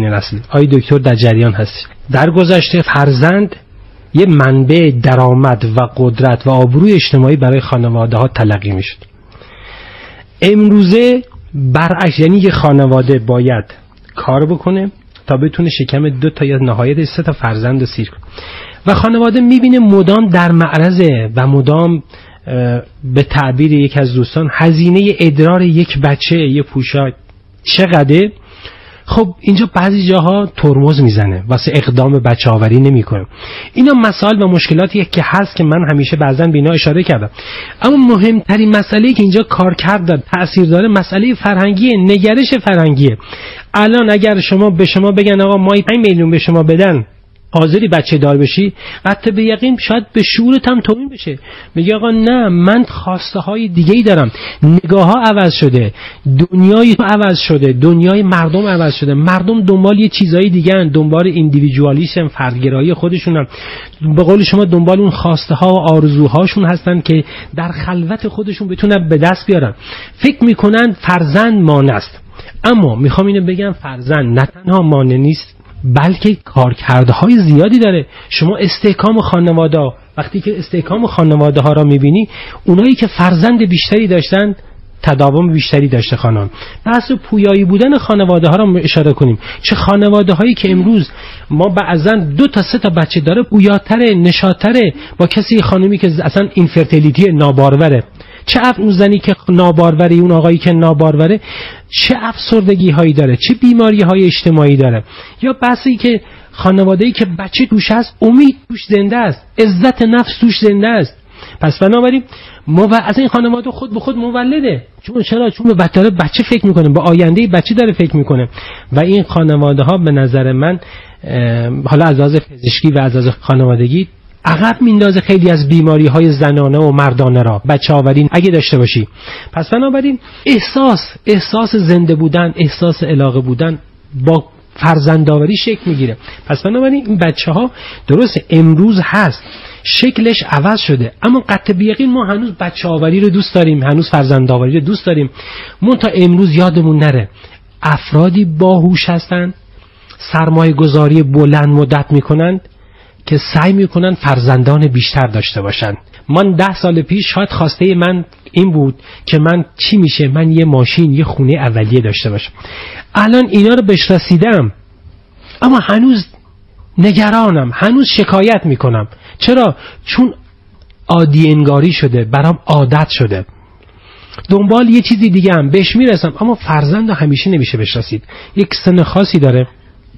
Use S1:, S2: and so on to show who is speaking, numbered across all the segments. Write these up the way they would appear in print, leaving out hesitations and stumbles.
S1: این نسل. آقای دکتر در جریان هست. در گذشته فرزند یه منبع درآمد و قدرت و آبروی اجتماعی برای خانواده ها تلقی میشد. امروزه برعکس، یعنی یه خانواده باید کار بکنه تا بتونه شکم 2 تا یا نهایت 3 تا فرزند رو سیر کنه و خانواده میبینه مدام در معرضه و مدام به تعبیر یک از دوستان هزینه ادرار یک بچه یه پوشاک چقدره. خب اینجا بعضی جاها ترمز میزنه واسه اقدام بچه آوری نمیکنه. اینا مسائل و مشکلاتی که هست که من همیشه بعضن به اینا اشاره کردم. اما مهمترین مسئله‌ای که اینجا کارکرد داره، تأثیر داره، مسئله فرهنگیه، نگرش فرهنگیه. الان اگر شما به شما بگن آقا ما 5 میلیون به شما بدن حاضری بچه دار بشی، قطع به یقین شاید به شعورت هم توهین بشه. میگه آقا نه، من خواسته های دیگه‌ای دارم. نگاه ها عوض شده، دنیای عوض شده، دنیای مردم عوض شده. مردم دنبال یه چیزای دیگه ان، دنبال ایندیویدوالیسم، فردگرایی خودشونن. به قول شما دنبال اون خواسته ها و آرزوهاشون هستن که در خلوت خودشون بتونن به دست بیارن. فکر میکنن فرزند مانع است. اما میخوام اینو بگم فرزند نه تنها مانع نیست، بلکه کارکردهای زیادی داره. شما استحکام خانواده ها، وقتی که استحکام خانواده ها را میبینی، اونایی که فرزند بیشتری داشتن تداوم بیشتری داشته. خانم بحث پویایی بودن خانواده ها را اشاره کنیم. چه خانواده هایی که امروز ما بعضا 2 تا 3 تا بچه داره پویاتره، نشاطره با کسی خانمی که اصلا اینفرتیلیتی ناباروره. چه اون زنی که ناباروره، اون آقایی که ناباروره چه افسردگی هایی داره، چه بیماری های اجتماعی داره. یا بحثی که خانواده‌ای که بچه توش هست امید توش زنده است، عزت نفس توش زنده است. پس بنابراین از این خانواده خود به خود مولده. چون به بچه فکر میکنه، به آینده بچه داره فکر میکنه و این خانواده ها به نظر من حالا از لحاظ پزشکی و از لحاظ خانوادگی عقب میندازه خیلی از بیماری های زنانه و مردانه را بچه آوری اگه داشته باشی. پس بنابراین احساس زنده بودن، احساس علاقه بودن با فرزندآوری شکل میگیره. پس بنابراین این بچه ها درست امروز هست، شکلش عوض شده، اما قطع به یقین ما هنوز بچه آوری رو دوست داریم، هنوز فرزندآوری رو دوست داریم. تا امروز یادمون نره افرادی باهوش هستن، سرمایه گذاری بلند مدت میکنن که سعی میکنن فرزندان بیشتر داشته باشن. من 10 سال پیش شاید خواسته من این بود که من چی میشه من یه ماشین، یه خونه اولیه داشته باشم. الان اینا رو بهش رسیدم، اما هنوز نگرانم، هنوز شکایت میکنم. چرا؟ چون عادی انگاری شده، برام عادت شده. دنبال یه چیزی دیگه هم بهش میرسم، اما فرزند همیشه نمیشه بهش رسید. یک سن خاصی داره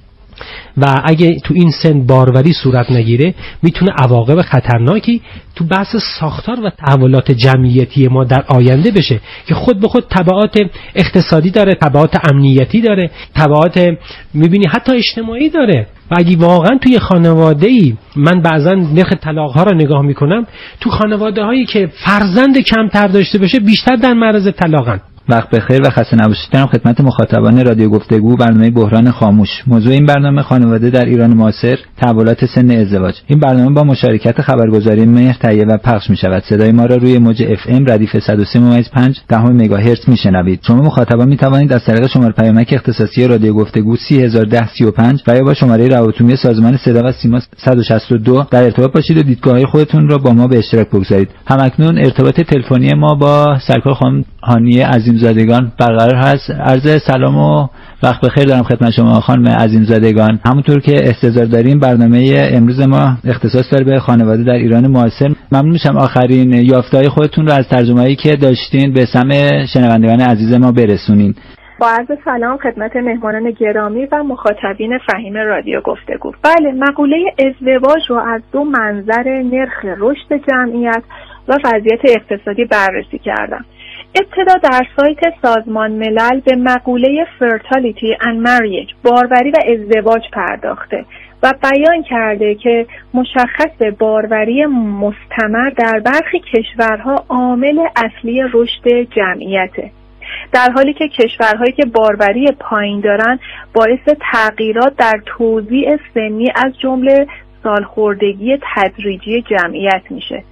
S1: و اگه تو این سن باروری صورت نگیره میتونه عواقب خطرناکی تو بحث ساختار و تحولات جمعیتی ما در آینده بشه که خود به خود تبعات اقتصادی داره، تبعات امنیتی داره، تبعات میبینی حتی اجتماعی داره. و اگه واقعا توی خانواده‌ای، من بعضا نرخ طلاق‌ها رو نگاه میکنم، تو خانواده‌هایی که فرزند کمتر داشته باشه بیشتر در معرض طلاقن.
S2: وقت بخیر و خسته نباشید خدمت مخاطبان رادیو گفتگو. برنامه بحران خاموش. موضوع این برنامه خانواده در ایران معاصر، تحولات سن ازدواج. این برنامه با مشارکت خبرگزاری مهر تهیه و پخش می‌شود. صدای ما را روی موج FM ردیف 103.5 دهم مگاهرتز میشنوید. شما مخاطبان میتوانید از طریق شماره پیامک اختصاصی رادیو گفتگو 3001035 و یا با شماره روابط سازمان صدا و سیما 162 در ارتباط باشید و دیدگاه‌های خودتون را با ما به اشتراک بگذارید. همکنون ارتباط تلفنی ما با سرکار خانم هانی عظیمزادگان برقرار هست. عرض سلام و وقت بخیر دارم خدمت شما خانم عظیمزادگان. همونطور که استظهار داریم برنامه امروز ما اختصاص داره به خانواده در ایران معاصر. ممنون میشم آخرین یافته‌های خودتون رو از ترجمه‌ای که داشتین به سمع شنوندگان عزیز ما برسونین.
S3: با عرض سلام خدمت مهمانان گرامی و مخاطبین فهیم رادیو گفتگو. بله، مقوله ازدواج رو از 2 منظر نرخ رشد جمعیت و وضعیت اقتصادی بررسی کردم. ابتدا در سایت سازمان ملل به مقوله fertility and marriage، باروری و ازدواج پرداخته و بیان کرده که مشخص باروری مستمر در برخی کشورها عامل اصلی رشد جمعیته، در حالی که کشورهایی که باروری پایین دارن باعث تغییرات در توزیع سنی از جمله سالخوردگی تدریجی جمعیت میشه.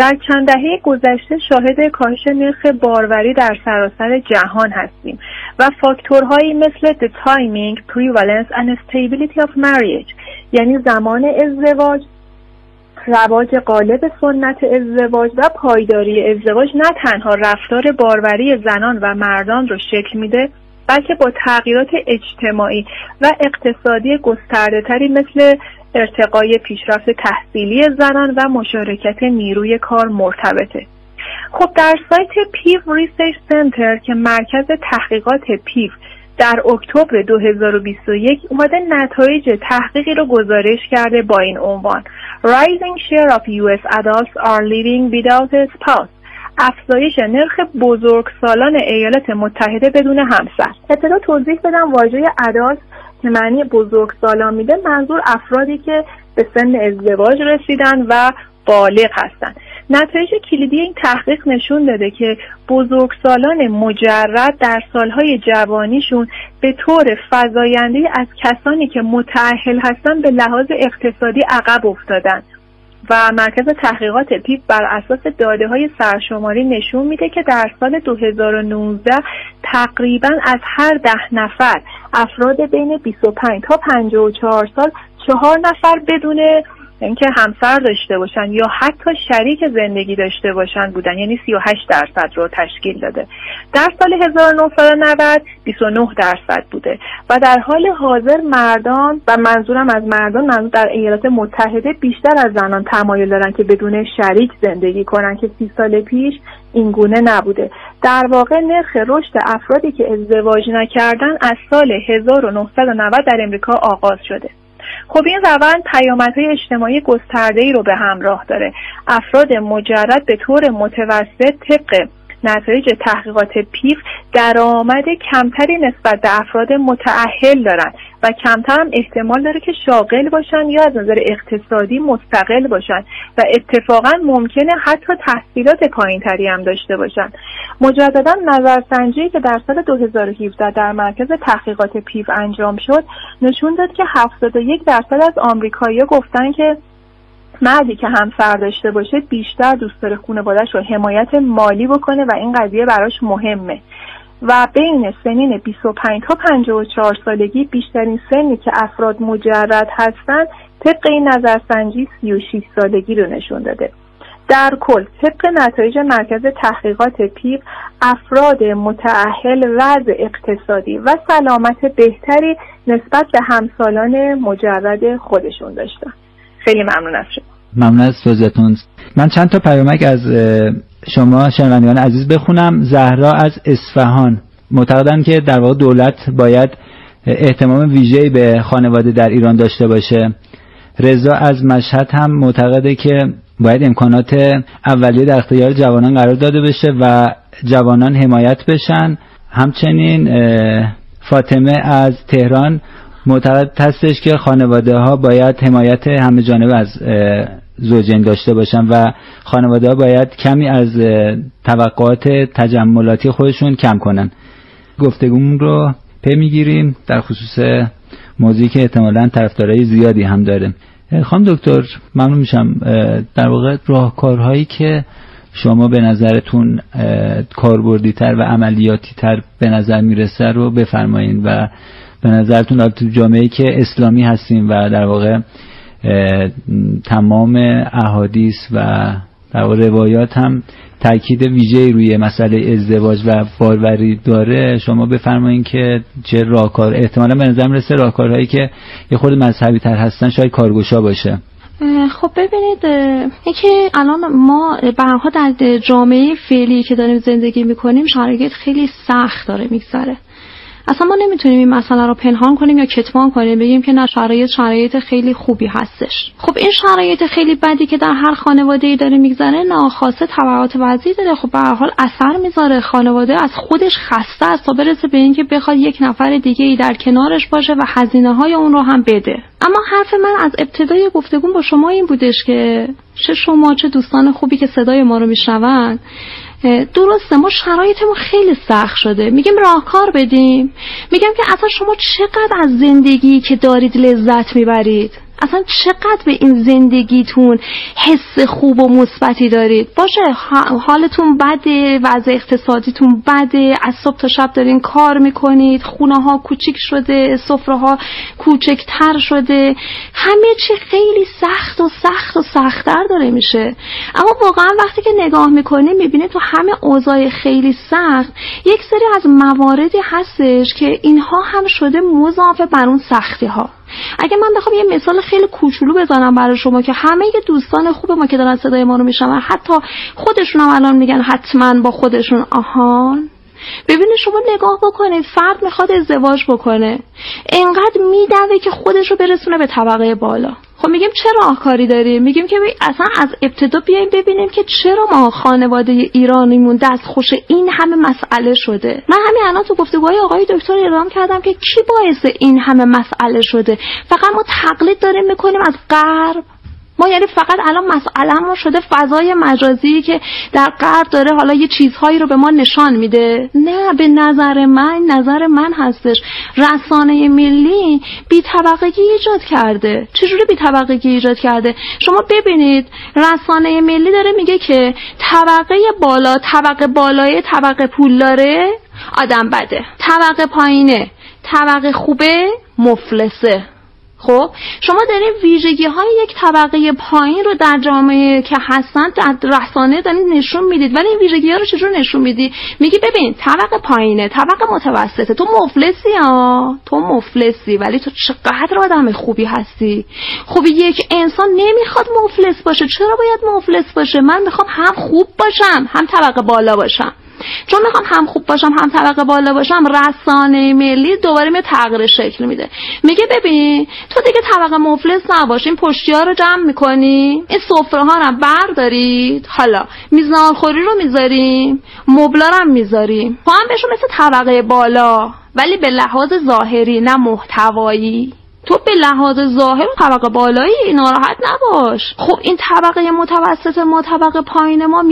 S3: در چند دهه گذشته شاهد کاهش نرخ باروری در سراسر جهان هستیم و فاکتورهایی مثل the timing, prevalence and stability of marriage، یعنی زمان ازدواج، رواج غالب سنت ازدواج و پایداری ازدواج، نه تنها رفتار باروری زنان و مردان رو شکل میده، بلکه با تغییرات اجتماعی و اقتصادی گسترده‌تری مثل ارتقای پیشرفت تحصیلی زنان و مشارکت نیروی کار مرتبطه. خب در سایت پیو ریسرچ سنتر که مرکز تحقیقات پیو در اکتبر 2021 اومده نتایج تحقیقی رو گزارش کرده با این عنوان Rising share of US adults are living without a spouse، افزایش نرخ بزرگسالان ایالات متحده بدون همسر. ابتدا توضیح بدم واژه adult که معنی بزرگسالان میده منظور افرادی که به سن ازدواج رسیدن و بالغ هستن. نتایج کلیدی این تحقیق نشون داده که بزرگسالان مجرد در سالهای جوانیشون به طور فزاینده‌ای از کسانی که متأهل هستن به لحاظ اقتصادی عقب افتادن و مرکز تحقیقات پیو بر اساس داده‌های سرشماری نشون میده که در سال 2019 تقریباً از هر 10 نفر افراد بین 25 تا 54 سال 4 نفر بدون اینکه همسر داشته باشن یا حتی شریک زندگی داشته باشن بودن، یعنی 38% رو تشکیل داده. در سال 1990 29% بوده و در حال حاضر مردان و منظورم از مردان منظور در ایالات متحده بیشتر از زنان تمایل دارن که بدون شریک زندگی کنن که 30 سال پیش این گونه نبوده. در واقع نرخ رشد افرادی که ازدواج نکردن از سال 1990 در امریکا آغاز شده. خب این روند پیامدهای اجتماعی گسترده‌ای رو به همراه داره. افراد مجرد به طور متوسط طبق نتایج تحقیقات پیو درآمد کمتری نسبت به افراد متأهل دارن و کمتر هم احتمال داره که شاغل باشن یا از نظر اقتصادی مستقل باشن و اتفاقا ممکنه حتی تحصیلات پایینتری هم داشته باشن. مجددا نظرسنجی که در سال 2017 در مرکز تحقیقات پیو انجام شد نشون داد که 71% از آمریکایی‌ها گفتن که مردی که همسر داشته باشه بیشتر دوست داره خانواده‌اش رو حمایت مالی بکنه و این قضیه براش مهمه و بین سنین 25 تا 54 سالگی بیشترین سنی که افراد مجرد هستن طبق این نظرسنجی 36 سالگی رو نشون داده. در کل طبق نتایج مرکز تحقیقات پیو افراد متأهل وضع اقتصادی و سلامت بهتری نسبت به همسالان مجرد خودشون داشتن. خیلی ممنون از شما.
S2: ممنون از توضیحتون. من چند تا پیامک از شما شنوندگان عزیز بخونم. زهرا از اصفهان معتقدن که در واقع دولت باید اهتمام ویژه‌ای به خانواده در ایران داشته باشه. رضا از مشهد هم معتقده که باید امکانات اولیه در اختیار جوانان قرار داده بشه و جوانان حمایت بشن. همچنین فاطمه از تهران معتقد هستش که خانواده ها باید حمایت همه جانبه از زوجین داشته باشن و خانواده ها باید کمی از توقعات تجملاتی خودشون کم کنن. گفتگومون رو پی میگیریم در خصوص موضوعی که احتمالاً طرفدارای زیادی هم داره. خانم دکتر ممنون میشم در واقع راهکارهایی که شما به نظرتون کاربردی تر و عملیاتی تر به نظر میرسه رو بفرمایید و به نظرتون در تو جامعه‌ای که اسلامی هستیم و در واقع تمام احادیث و در واقع روایات هم تاکید ویژه‌ای روی مسئله ازدواج و باروری داره، شما بفرمایید که چه راهکار احتمالاً به نظر میرسه راهکارهایی که یه خورده مذهبی تر هستن شاید کارگشا باشه.
S4: خب ببینید اینکه الان ما به هر حال در جامعه فعلی که داریم زندگی میکنیم شرایط خیلی سخت داره میگذره. اصلا ما نمیتونیم این مسئله رو پنهان کنیم یا کتمان کنیم بگیم که نه شرایط خیلی خوبی هستش. خب این شرایط خیلی بدی که در هر خانواده‌ای داره میگذره ناخواسته تبعات وضعی داره. خب به هر حال اثر میذاره. خانواده از خودش خسته است تا برسه به اینکه بخواد یک نفر دیگه ای در کنارش باشه و هزینه‌های اون رو هم بده. اما حرف من از ابتدای گفتگو با شما این بودش که چه شما چه دوستان خوبی که صدای ما رو میشنون، درسته ما شرایطمون خیلی سخت شده، میگیم راهکار بدیم، میگم که اصلا شما چقدر از زندگی که دارید لذت میبرید، اصلا چقدر به این زندگیتون حس خوب و مثبتی دارید. باشه حالتون بده، وضع اقتصادیتون بده، از صبح تا شب دارین کار میکنید، خونه ها کوچیک شده، سفره ها کوچکتر شده، همه چی خیلی سخت و سخت‌تر داره میشه. اما واقعا وقتی که نگاه میکنید میبینید تو همه اوضاع خیلی سخت یک سری از مواردی هستش که اینها هم شده مضاف بر اون سختی ها. اگه من بخوام یه مثال خیلی کوچولو بزنم برای شما که همه دوستان خوب ما که دارن صدای ما رو میشنون، حتی خودشون هم الان میگن حتما با خودشون آهان، ببینید شما نگاه بکنید، فرد میخواد ازدواج بکنه، انقدر میدوه که خودش رو برسونه به طبقه بالا. خب میگیم چه راهکاری داریم؟ میگیم که اصلا از ابتدا بیایم ببینیم که چرا ما خانواده ایرانیمون دستخوش این همه مسئله شده. من همین الان تو گفتگوهای آقای دکتر اعلام کردم که کی باعث این همه مسئله شده. فقط ما تقلید داریم میکنیم از غرب. ما یعنی فقط الان مسئله‌مون شده فضای مجازی که در غرب داره حالا یه چیزهایی رو به ما نشان میده. نه، به نظر من هستش رسانه ملی بی‌طبقگی ایجاد کرده. چجوری بی‌طبقگی ایجاد کرده؟ شما ببینید رسانه ملی داره میگه که طبقه بالا، طبقه بالای طبقه پولداره آدم بده، طبقه پایینه، طبقه خوبه مفلسه. خب شما دارین ویژگی های یک طبقه پایین رو در جامعه که هستن در رسانه دارین نشون میدید، ولی این ویژگی ها رو چجور نشون میدی؟ میگی ببین طبقه پایینه، طبقه متوسطه، تو مفلسی ها، تو مفلسی، ولی تو چقدر آدم خوبی هستی. خب یک انسان نمیخواد مفلس باشه. چرا باید مفلس باشه؟ من میخوام هم خوب باشم هم طبقه بالا باشم. چون میخوام هم خوب باشم هم طبقه بالا باشم، رسانه ملی دوباره می تغییر شکل میده. میگه ببین تو دیگه طبقه مفلس نباش، این پشتی ها رو جمع میکنی، این سفره ها رو بردارید، حالا میزانخوری رو میذاریم، مبلا رو میذاریم، تو هم بشو مثل طبقه بالا، ولی به لحاظ ظاهری نه محتوایی. تو به لحاظ ظاهر طبقه بالایی، ناراحت نباش. خب این طبقه متوسط ما، طبقه پایین ما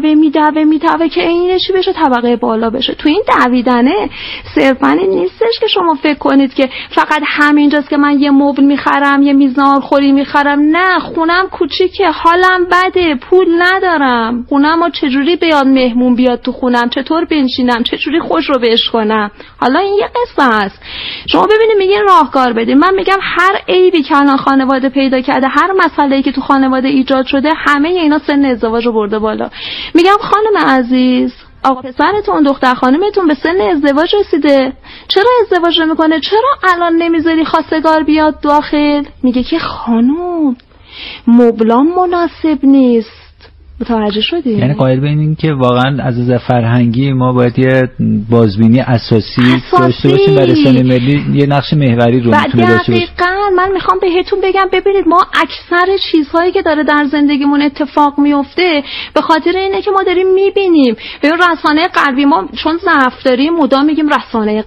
S4: میدوه که اینه چی بشه طبقه بالا بشه. تو این دویدنه صرفاً نیستش که شما فکر کنید که فقط همینجاست که من یه مبل میخرم، یه میزان خوری میخرم. نه، خونم کوچیکه، حالم بده، پول ندارم، خونمو چجوری بیاد مهمون بیاد تو خونم، چطور بنشینم، چجوری خوش رو بهش کنم. حالا این یه قصه است. شما ببینید میگه راهکار بدید. من میگم هر عیبی که الان خانواده پیدا کرده، هر مسئله‌ای که تو خانواده ایجاد شده، همه اینا سن ازدواج رو برده بالا. میگم خانم عزیز، آقا پسرتون، دختر خانمتون به سن ازدواج رسیده، چرا ازدواج نمیکنه؟ چرا الان نمیذاری خواستگار بیاد داخل؟ میگه که خانم مبلام مناسب نیست. متوجه شدی؟
S2: یعنی قائل به این که واقعا از نظر فرهنگی ما باید یه بازبینی اساسی داشته باشیم برای رسانه ملی، یه نقش محوری رو میتونه داشته باشه.
S4: دقیقاً من میخوام بهتون بگم ببینید ما اکثر چیزهایی که داره در زندگیمون اتفاق میفته به خاطر اینه که ما داریم میبینیم. ببین رسانه غربی، ما چون ضعف داریم مدام میگیم رسانه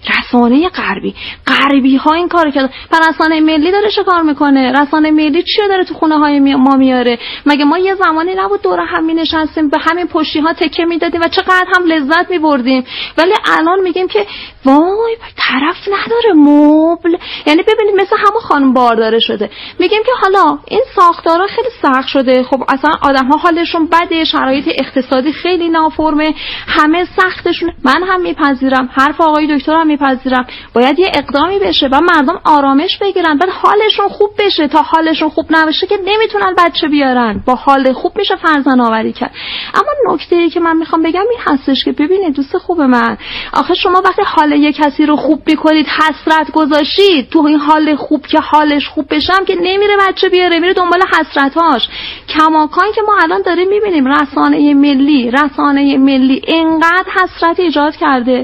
S4: غربی ها این کارو کرده. و رسانه ملی داره چه کار میکنه؟ رسانه ملی چیو داره تو خونه های ما میاره؟ مگه ما یه زمانی نبود دور هم می نشستیم به همین پشتی ها تکه می دادیم و چقدر هم لذت می بردیم؟ ولی الان میگیم که وای طرف نداره مبل. یعنی ببینید مثل همون خانم بارداره شده. میگیم که حالا این ساختارها خیلی سخت شده، خب اصلا آدم ها حالشون بده، شرایط اقتصادی خیلی نافرمه، همه سختشون. من هم میپذیرم، حرف آقای دکتر هم میپذیرم، باید یه اقدامی بشه و مردم آرامش بگیرن، بعد حالشون خوب بشه. تا حالشون خوب نباشه که نمیتونن بچه بیارن. با حال خوب میشه فرزند آوری کرد. اما نکته‌ای که من میخوام بگم این هستش که ببینید دوست خوب من، آخه شما وقتی حال یک کسی رو خوب میکنید، حسرت گذاشتید تو این حال خوب که حالش خوب بشم که نمیره بچه بیاره، میره دنبال حسرتاش. کماکان که ما الان داریم میبینیم رسانه ملی اینقدر حسرت ایجاد کرده،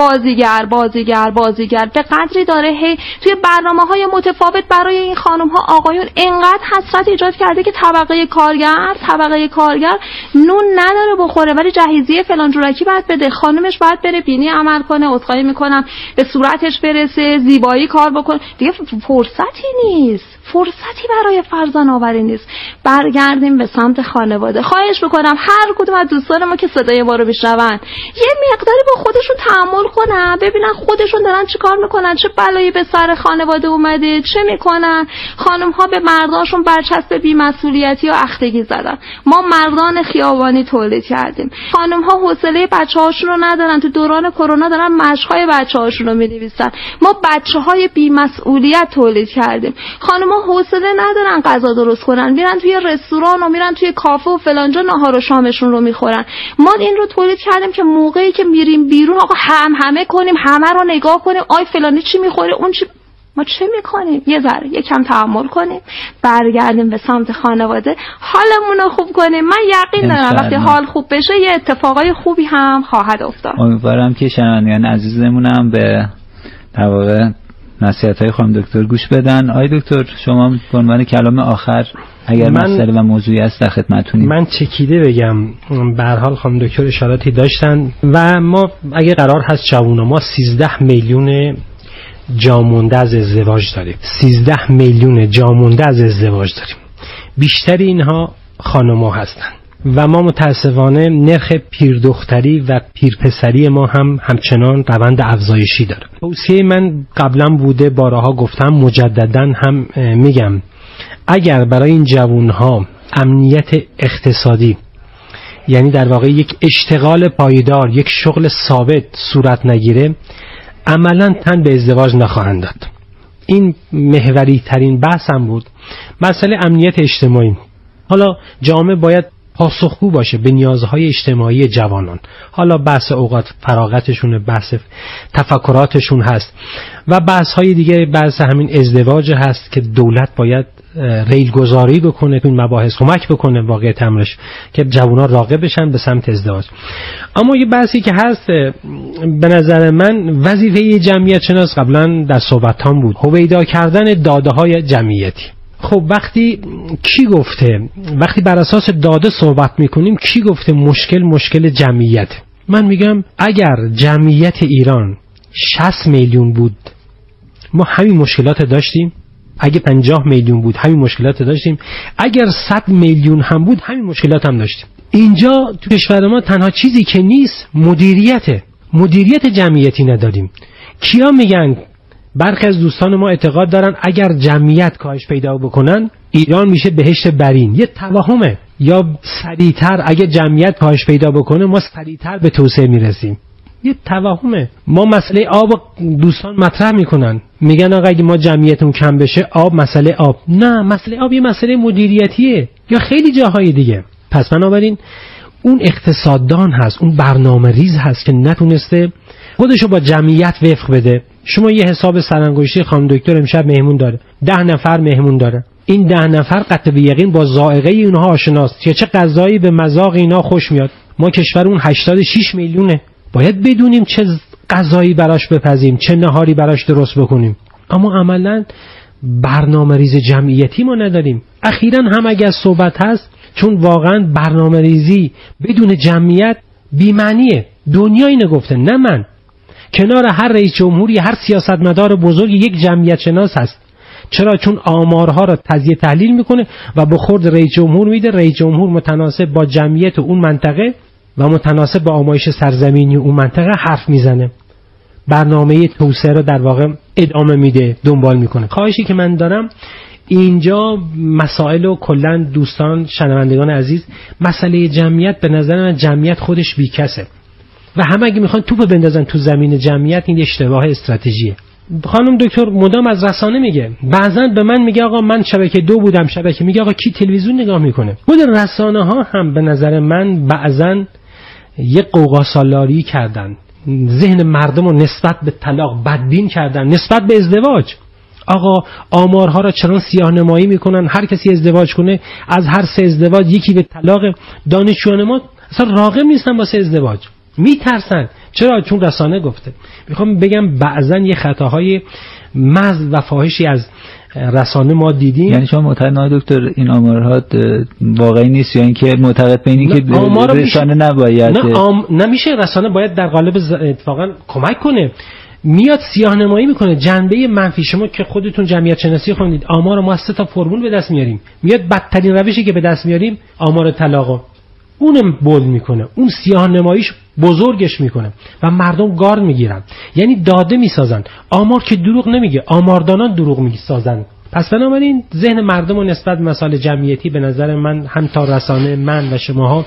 S4: بازیگر به قدری داره هی توی برنامه‌های متفاوت برای این خانم‌ها آقایون اینقدر حسرت ایجاد کرده که طبقه کارگر نون نداره بخوره، ولی جهیزیه فلان جورکی باید بده، خانمش باید بره بینی عمل کنه، عذرخواهی میکنم به صورتش برسه، زیبایی کار بکنه، دیگه فرصتی نیست. فرصتی برای فرزند آوری نیست. برگردیم به سمت خانواده. خواهش میکنم هر کدوم از دوستان ما که صدای ما رو میشنون یه مقداری با خودشون تحمل کنن، ببینن خودشون دارن چی کار میکنن، چه بلایی به سر خانواده اومده، چه میکنن. خانم ها به مرداشون برچسب بی‌مسئولیتی و اختگی زدن. ما مردان خیابانی تولید کردیم. خانم ها حوصله بچه‌هاشون رو ندارن، تو دوران کرونا دارن مشق‌های بچه‌هاشون رو می‌نویسن. ما بچه‌های بی‌مسئولیت تولید کردیم. خانم ها حوصله ندارن غذا درست کنن، میرن توی رستوران و میرن توی کافه و فلانجا ناهار و شامشون رو میخورن. ما این رو تولید کردیم که موقعی که میریم بیرون آقا همه کنیم، همه رو نگاه کنیم، آی فلانی چی میخوره، اون چی. ما چه میکنیم؟ یه ذره یکم تحمل کنیم، برگردیم به سمت خانواده، حالمون رو خوب کنیم. من یقین دارم وقتی حال خوب بشه یه اتفاقای خوبی هم خواهد افتاد.
S2: امیدوارم که شنوندگان عزیزمون هم به در واقع نصیحت‌های خانم دکتر گوش بدن. آقای دکتر شما به عنوان کلام آخر اگر مسئله و موضوعی است در خدمتتونیم.
S1: من چکیده بگم، به هر حال خانم دکتر اشاراتی داشتن و ما اگه قرار هست جوونا، ما 13 میلیون جامونده از ازدواج داریم. 13 میلیون جامونده از ازدواج داریم. بیشتر اینها خانم‌ها هستن و ما متاسفانه نرخ پیردختری و پیرپسری ما هم همچنان روند افزایشی داره. توصیه من قبلا بوده، بارها گفتم، مجددا هم میگم، اگر برای این جوانها امنیت اقتصادی، یعنی در واقع یک اشتغال پایدار، یک شغل ثابت صورت نگیره، عملا تن به ازدواج نخواهند داد. این محوری ترین بحثم بود، مسئله امنیت اجتماعی. حالا جامعه باید پاسخگو باشه به نیازهای اجتماعی جوانان. حالا بحث اوقات فراغتشون، بحث تفکراتشون هست و بحث‌های دیگه، بحث همین ازدواج هست که دولت باید ریلگذاری بکنه، این مباحث کمک بکنه واقع تمرش که جوانان راغب بشن به سمت ازدواج. اما یه بحثی که هست به نظر من وظیفه جمعیت شناس قبلا در صحبتام بود، هویدا کردن داده‌های جمعیتی. خب وقتی کی گفته، وقتی بر اساس داده صحبت میکنیم، کی گفته مشکل جمعیت؟ من میگم اگر جمعیت ایران 60 میلیون بود ما همین مشکلات داشتیم، اگه 50 میلیون بود همین مشکلات داشتیم، اگر 100 میلیون هم بود همین مشکلات هم داشتیم. اینجا تو کشور ما تنها چیزی که نیست مدیریت جمعیتی نداریم. کیا میگن؟ برخی از دوستان ما اعتقاد دارن اگر جمعیت کاهش پیدا بکنن ایران میشه بهشت برین. یه توهمه. یا سریعتر اگه جمعیت کاهش پیدا بکنه ما سریعتر به توسعه میرسیم. یه توهمه. ما مسئله آب دوستان مطرح میکنن، میگن آقا اگه ما جمعیتمون کم بشه آب، مسئله آب. نه، مسئله آب یه مسئله مدیریتیه یا خیلی جاهای دیگه. پس بنابراین اون اقتصاددان هست، اون برنامه ریز هست که نتونسته خودشو با جمعیت وفق بده. شما یه حساب سرانگشتی خانم دکتر امشب مهمون داره، 10 نفر مهمون داره، این 10 نفر قطع به یقین با ذائقه اونها آشناست که چه غذایی به مذاق اینا خوش میاد. ما کشورمون 86 میلیونه، باید بدونیم چه غذایی براش بپزیم، چه نهاری براش درست بکنیم. اما عملاً برنامه ریز جمعیتی ما نداریم. اخیراً هم اگه صحبت هست، چون واقعاً برنامه ریزی بدون جمعیت بی‌معنیه. دنیا اینو گفته، نه من. کنار هر رئیس جمهوری، هر سیاستمدار بزرگی یک جمعیت شناس هست. چرا؟ چون آمارها را تجزیه تحلیل میکنه و به خورد رئیس جمهور میده. رئیس جمهور متناسب با جمعیت اون منطقه و متناسب با آمایش سرزمینی اون منطقه حرف میزنه، برنامه توسعه رو در واقع ادامه میده، دنبال میکنه. خواهشی که من دارم اینجا مسائل و کلا دوستان شنوندگان عزیز، مسئله جمعیت به نظر من جمعیت خودش بیکسه و همه اگه میخوان توپ بندازن تو زمین جمعیت، این اشتباه استراتژیه. خانم دکتر مدام از رسانه میگه، بعضا به من میگه آقا من شبکه 2 بودم، شبکه، میگه آقا کی تلویزیون نگاه میکنه؟ خود رسانه ها هم به نظر من بعضا یه قوقا سالاری کردن، ذهن مردم رو نسبت به طلاق بدبین کردن، نسبت به ازدواج. آقا آمارها را چرا سیاه نمایی میکنن؟ هر کسی ازدواج کنه از هر 3 ازدواج یکی به طلاق. دانشجویان ما اصلا راغب نیستن واسه ازدواج، میترسن. چرا؟ چون رسانه گفته. میخوام بگم بعضا یه خطاهای محض و فاحشی از رسانه ما دیدیم.
S2: یعنی شما معتقد دکتر این آمارها واقعی نیست یا اینکه معتقد به اینی که رسانه نباید؟
S1: نمیشه. رسانه باید در قالب اتفاقا کمک کنه. میاد سیاه‌نمایی میکنه جنبه منفی. شما که خودتون جمعیت شناسی خوندید، آمار ما از 3 تا فرمول به دست میاریم، میاد بدترین روشی که به دست میاریم آمار طلاق، اونم بولد میکنه، اون سیاه‌نماییش بزرگش میکنه و مردم گارد میگیرن، یعنی داده میسازن. آمار که دروغ نمیگه، آماردانان دروغ میسازن. پس بنابراین ذهن مردم و نسبت به مسائل جمعیتی به نظر من هم تا رسانه، من و شماها،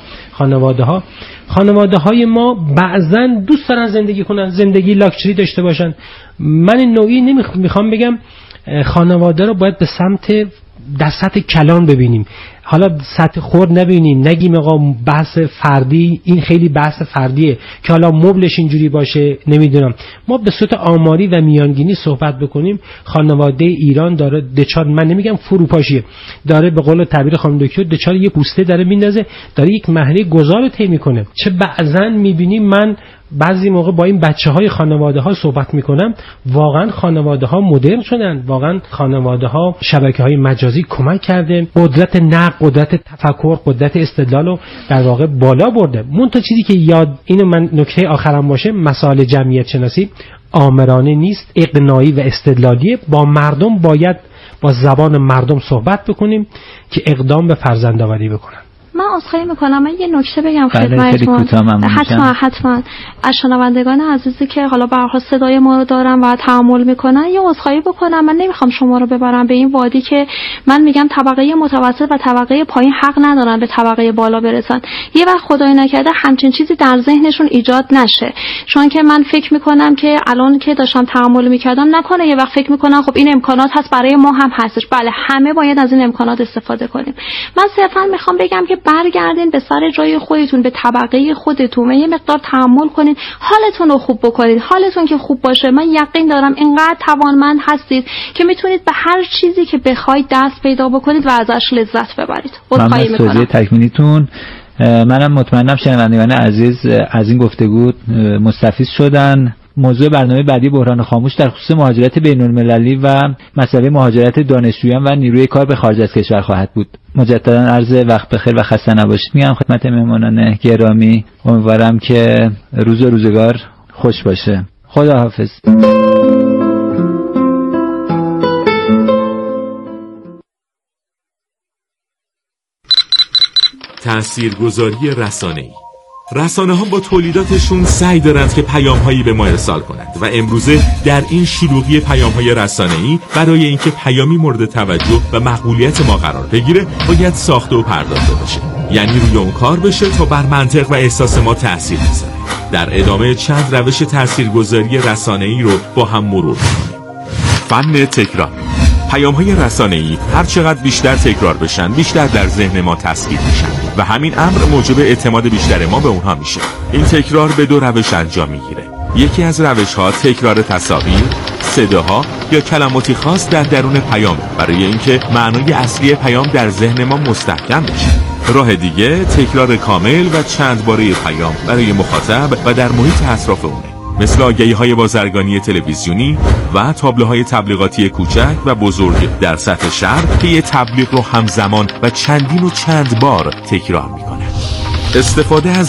S1: خانواده های ما بعضا دوست دارن زندگی کنن، زندگی لاکچری داشته باشن. من این نوعی نمیخوام بگم خانواده رو باید به سمت در سطح کلان ببینیم، حالا سطح خرد نبینیم، نگیم آقا بحث فردی، این خیلی بحث فردیه که حالا مبلش اینجوری باشه، نمیدونم. ما به صورت آماری و میانگینی صحبت بکنیم، خانواده ایران داره دچار، من نمیگم فروپاشیه، داره به قول تعبیر خانم دکتر دچار یه پوسته داره میندازه، داره یک مرحله گذار رو طی میکنه. چه بعضن میبینیم، من بعضی موقع با این بچه‌های خانواده‌ها صحبت میکنم، واقعا خانواده‌ها مدرن شدن، واقعا خانواده‌ها شبکه‌های مجازی کمک کرده، قدرت نقد، قدرت تفکر، قدرت استدلال رو در واقع بالا برده. منتها چیزی که یاد، اینو من نکته آخرم باشه، مسائل جمعیت شناسی آمرانه نیست، اقناعی و استدلالیه. با مردم باید با زبان مردم صحبت بکنیم که اقدام به فرزندآوری بکنن.
S4: من عذرخواهی میکنم، من یه نکته بگم خدمتتون. حتما از شنوندگان عزیزی که حالا به هر حال صدای ما رو دارن و تحمل میکنن یه عذرخواهی بکنم. من نمیخوام شما رو ببرم به این وادی که من میگم طبقه متوسط و طبقه پایین حق ندارن به طبقه بالا برسن. یه وقت خدای نکرده همچین چیزی در ذهنشون ایجاد نشه، چون که من فکر میکنم که الان که داشتم تحمل میکردم نکنه یه وقت فکر میکنم خب این امکانات هست برای ما هم هستش. بله، همه باید از این امکانات استفاده کنیم. من صرفا میخوام بگم که برگردین به سر جای خودتون، به طبقه خودتون و یه مقدار تحمل کنین، حالتون رو خوب بکنید. حالتون که خوب باشه، من یقین دارم اینقدر توانمند هستید که میتونید به هر چیزی که بخواید دست پیدا بکنید و ازش لذت ببرید. خواهی میکنم
S2: تکمیلیتون. منم مطمئنم شنوندگان عزیز از این گفتگو مستفید شدن. موضوع برنامه بعدی بحران خاموش در خصوص مهاجرت بین‌المللی و مسئله مهاجرت دانشجویان و نیروی کار به خارج از کشور خواهد بود. مجددا عرض وقت بخیر و خسته نباشید میگم خدمت مهمانان گرامی. امیدوارم که روز و روزگار خوش باشه. خداحافظ.
S5: تاثیرگذاری رسانه‌ای. رسانه‌ها با تولیداتشون سعی دارند که پیام‌هایی به ما ارسال کنند و امروزه در این شلوغی پیام‌های رسانه‌ای برای اینکه پیامی مورد توجه و مقبولیت ما قرار بگیره باید ساخته و پرداخته بشه، یعنی روی اون کار بشه تا بر منطق و احساس ما تأثیر بذاره. در ادامه چند روش تاثیرگذاری رسانه‌ای رو با هم مرور می‌کنیم. فن تکرار. پیام‌های رسانه‌ای هر چقدر بیشتر تکرار بشن بیشتر در ذهن ما تسکین میشن و همین امر موجب اعتماد بیشتر ما به اونها میشه. این تکرار به 2 روش انجام میگیره. یکی از روش‌ها تکرار تصاویر، صداها یا کلماتی خاص در درون پیام برای اینکه معنای اصلی پیام در ذهن ما مستحکم بشه. راه دیگه تکرار کامل و چند باره پیام برای مخاطب و در محیط اطراف اونه، مثل آگهی‌های بازرگانی تلویزیونی و تابلوهای تبلیغاتی کوچک و بزرگ در سطح شهر که یه تبلیغ رو همزمان و چندین و چند بار تکرار می‌کنه. استفاده از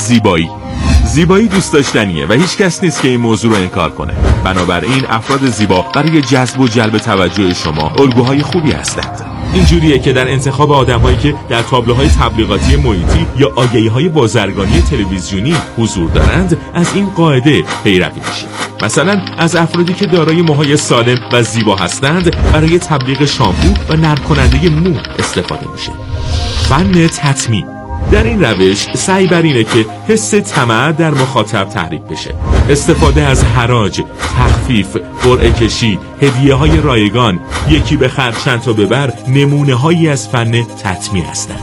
S5: زیبایی دوست داشتنیه و هیچ کس نیست که این موضوع رو انکار کنه. بنابراین افراد زیبا برای جذب و جلب توجه شما الگوهای خوبی هستند. اینجوریه که در انتخاب آدم‌هایی که در تابلوهای تبلیغاتی محیطی یا آگهی‌های بازرگانی تلویزیونی حضور دارند از این قاعده پیروی میشه. مثلا از افرادی که دارای موهای سالم و زیبا هستند برای تبلیغ شامپو و نرم کننده مو استفاده میشه. فن تطمیع. در این روش سعی بر اینه که حس طمع در مخاطب تحریک بشه. استفاده از حراج، تخفیف، قرعه کشی، هدیه‌های رایگان، یکی بخر چند تا ببر نمونه‌هایی از فن تطمیع هستند.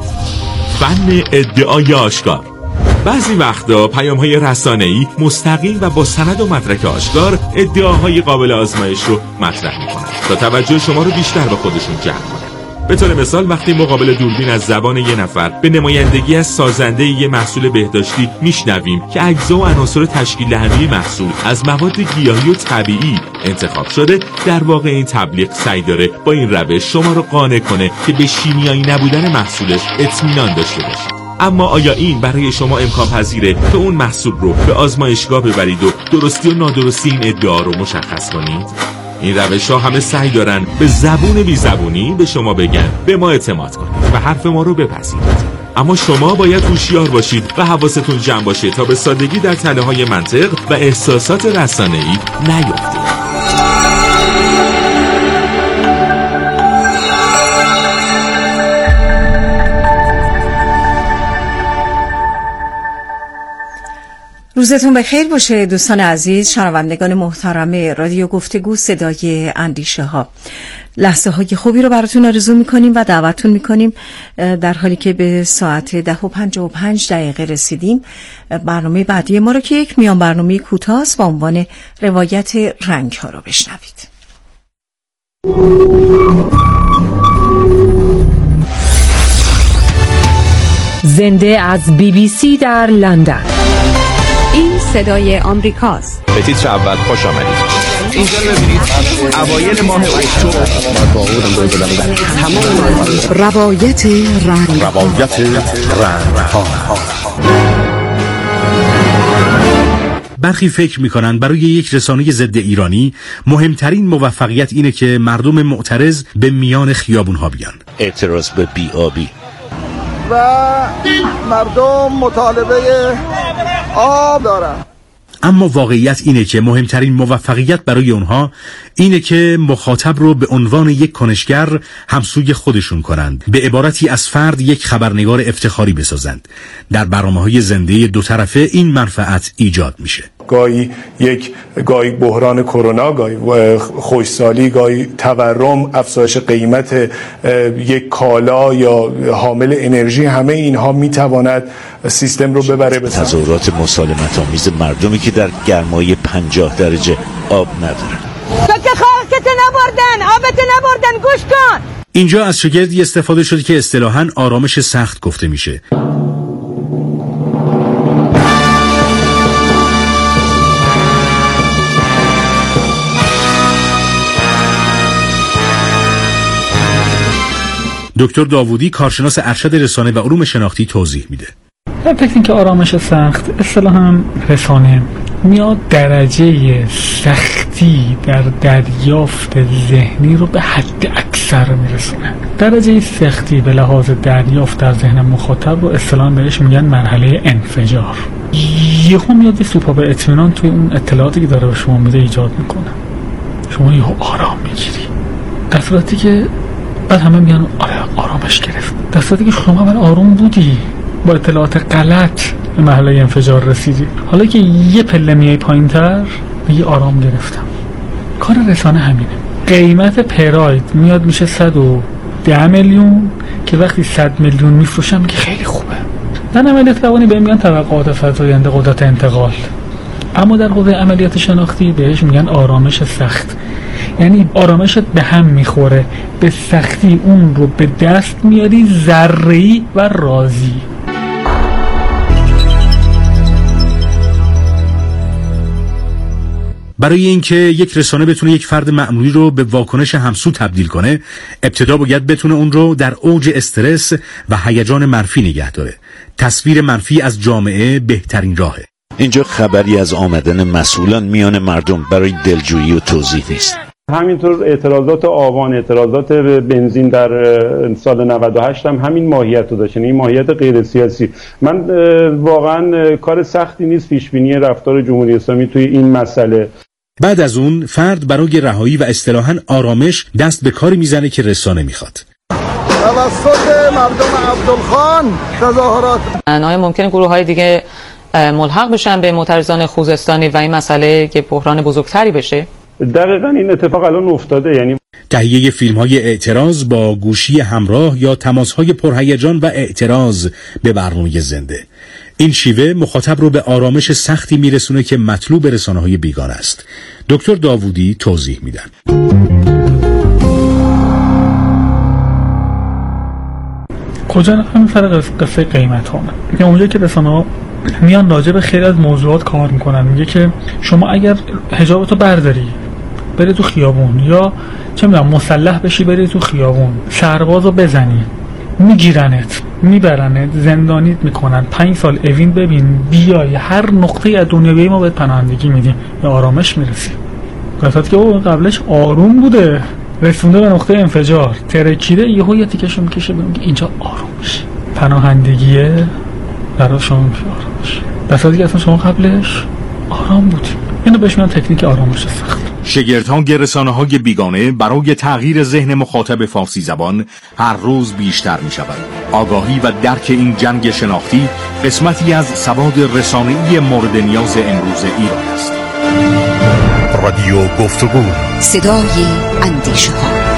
S5: فن ادعای آشکار. بعضی وقتا پیام‌های رسانه‌ای مستقیم و با سند و مدرک آشکار ادعاهای قابل آزمایش رو مطرح می‌کنند تا توجه شما رو بیشتر به خودشون جلب کنند. به طور مثال وقتی مقابل دوربین از زبان یه نفر به نمایندگی از سازنده یه محصول بهداشتی میشنویم که اجزا و عناصر تشکیل دهنده محصول از مواد گیاهی و طبیعی انتخاب شده، در واقع این تبلیغ سعی داره با این روش شما رو قانع کنه که به شیمیایی نبودن محصولش اطمینان داشته باشید. اما آیا این برای شما امکان پذیره که اون محصول رو به آزمایشگاه ببرید و درستی و نادرستی این ادعا رو مشخص کنید؟ این روش‌ها همه سعی دارن به زبون بی زبونی به شما بگن به ما اعتماد کنید و حرف ما رو بپذیرید. اما شما باید هوشیار باشید و حواستون جمع باشه تا به سادگی در تله‌های منطق و احساسات رسانه‌ای نیفتید.
S6: روزتون بخیر باشه دوستان عزیز، شنوندگان محترم رادیو گفتگو صدای اندیشه ها. لحظه های خوبی رو براتون آرزو میکنیم و دعوتتون میکنیم در حالی که به ساعت 10:55 رسیدیم برنامه بعدی ما رو که یک میان برنامه کوتاه با عنوان روایت رنگ ها رو بشنوید.
S7: زنده از BBC در لندن. این صدای آمریکاست.
S8: به تیتر اول خوش آمدید. اینجا ببینید اوایل ماه اکتبر
S7: روایت رنگ
S8: ها.
S9: برخی فکر می‌کنند برای یک رسانه ضد ایرانی مهمترین موفقیت اینه که مردم معترض به میان خیابون‌ها بیان.
S8: اعتراض به بی‌آبی
S10: و مردم مطالبه آب دارن.
S9: اما واقعیت اینه که مهمترین موفقیت برای اونها اینه که مخاطب رو به عنوان یک کنشگر همسوی خودشون کنند، به عبارتی از فرد یک خبرنگار افتخاری بسازند. در برنامه‌های زنده دو طرفه این منفعت ایجاد میشه.
S11: گاهی بحران کرونا، گاهی خوشسالی، گاهی تورم، افزایش قیمت یک کالا یا حامل انرژی، همه اینها میتواند سیستم رو ببره به
S8: تظاهرات مسالمت‌آمیز مردمی که در گرمای 50 درجه آب ندارن.
S12: تو که خاکت نبردن، آبت نبردن، گوش کن.
S9: اینجا از شگردی استفاده شده که اصطلاحاً آرامش سخت گفته میشه. دکتر داوودی کارشناس ارشد رسانه و علوم شناختی توضیح میده.
S13: فکر که آرامش سخت اصطلاحاً رسانه میاد درجه سختی در دریافت ذهنی رو به حد اکثر میرسونه. درجه سختی به لحاظ دریافت در ذهن مخاطب رو اصطلاحاً بهش میگن مرحله انفجار. یهو میاد یه سوپا به اطمینان توی اون اطلاعاتی که داره به شما میده ایجاد میکنه. شما یهو آرام میگیری. در صورتی که بعد همه میگن آره آرامش گرفت. در صورتی که شما اول آروم بودی، با اطلاعات غلط به مرحله انفجار رسیدی. حالا که یه پله میای پایین‌تر میگی آرام گرفتم. کار رسانه همینه. قیمت پراید میاد میشه 110 میلیون که وقتی 100 میلیون میفروشم که خیلی خوبه. در عملیات روانی بهم میگن توقعات فزاینده قدرت انتقال. اما در حوزه عملیات شناختی بهش میگن آرامش سخت. یعنی آرامشت به هم میخوره، به سختی اون رو به دست میاری، ذره‌ای و راضی.
S9: برای اینکه یک رسانه بتونه یک فرد معمولی رو به واکنش همسو تبدیل کنه، ابتدا باید بتونه اون رو در اوج استرس و هیجان منفی نگه داره. تصویر منفی از جامعه بهترین راهه.
S8: اینجا خبری از آمدن مسئولان میان مردم برای دلجویی و توضیح نیست.
S14: همینطور اعتراضات آوان، اعتراضات بنزین در سال 98 هم همین ماهیت رو داشت، این ماهیت غیر سیاسی. من واقعا کار سختی نیست پیش بینی رفتار جمهوری اسلامی توی این مسئله.
S9: بعد از اون فرد برای رهایی و اصطلاحاً آرامش دست به کاری میزنه که رسانه میخواد.
S10: توسط مردم عبدالخان تظاهرات.
S15: آیا ممکنه گروه‌های دیگه ملحق بشن به معترضان خوزستانی و این مسئله که بحران بزرگتری بشه؟
S14: دقیقاً این اتفاق الان افتاده. یعنی
S9: تهیه فیلم‌های اعتراض با گوشی همراه یا تماس‌های پرهیجان و اعتراض به برنامه زنده. این شیوه مخاطب رو به آرامش سختی میرسونه که مطلوب رسانه‌های بیگانه است. دکتر داوودی توضیح میدن.
S13: کجا همین فرق قصه قیمت ها من اونجا که رسانه‌ها میان راجع به خیلی از موضوعات کار میکنن، میگه که شما اگر حجابتو برداری بری تو خیابون یا چه میدونم مسلح بشی بری تو خیابون، سربازو بزنی میگیرنت، میبرنت، زندانیت میکنن، 5 سال اوین ببین، بیای هر نقطه از دنیا بیای ما بهت پناهندگی میدیم، به آرامش میرسی. قصد که او قبلش آروم بوده، رسونده به نقطه انفجار، ترکیده، یهو یه تیکشو میکشه ببین اینجا آرومش، پناهندگیه برای شما میشه آرامش. قصد که اصلا شما قبلش آرام بودی. اینو بهش میگن تکنیک آرامش سخت.
S9: شگرده‌های رسانه‌های بیگانه برای تغییر ذهن مخاطب فارسی زبان هر روز بیشتر می‌شود. آگاهی و درک این جنگ شناختی قسمتی از سواد رسانه‌ای مورد نیاز امروز ایران است.
S16: رادیو گفتگو،
S7: صدای اندیشه‌ها.